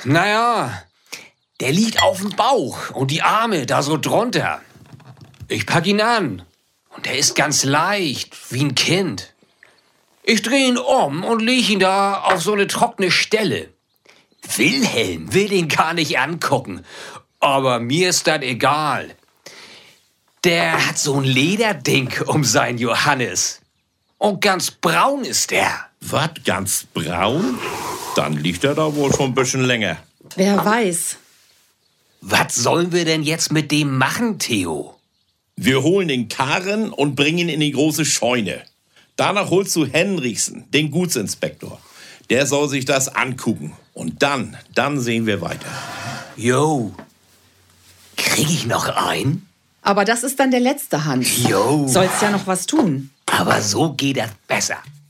Naja, der liegt auf dem Bauch und die Arme da so drunter. Ich pack ihn an und der ist ganz leicht, wie ein Kind. Ich dreh ihn um und leg ihn da auf so eine trockene Stelle. Wilhelm will den gar nicht angucken, aber mir ist das egal. Der hat so ein Lederding um seinen Johannes. Und ganz braun ist der. Was, ganz braun? Dann liegt er da wohl schon ein bisschen länger. Wer weiß. Was sollen wir denn jetzt mit dem machen, Theo? Wir holen den Karren und bringen ihn in die große Scheune. Danach holst du Henrichsen, den Gutsinspektor. Der soll sich das angucken. Und dann sehen wir weiter. Jo, krieg ich noch einen? Aber das ist dann der letzte, Hans. Jo, Sollst ja noch was tun. aber so geht das besser.